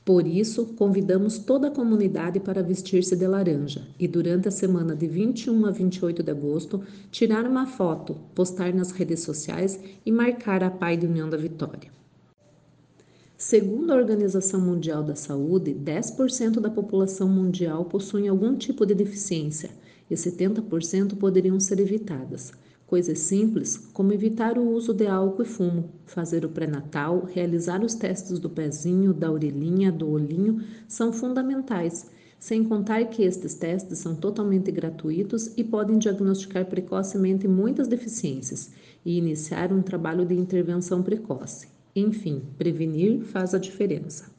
Por isso, convidamos toda a comunidade para vestir-se de laranja e, durante a semana de 21 a 28 de agosto, tirar uma foto, postar nas redes sociais e marcar a Pai de União da Vitória. Segundo a Organização Mundial da Saúde, 10% da população mundial possui algum tipo de deficiência e 70% poderiam ser evitadas. Coisas simples, como evitar o uso de álcool e fumo, fazer o pré-natal, realizar os testes do pezinho, da orelhinha, do olhinho, são fundamentais, sem contar que estes testes são totalmente gratuitos e podem diagnosticar precocemente muitas deficiências e iniciar um trabalho de intervenção precoce. Enfim, prevenir faz a diferença.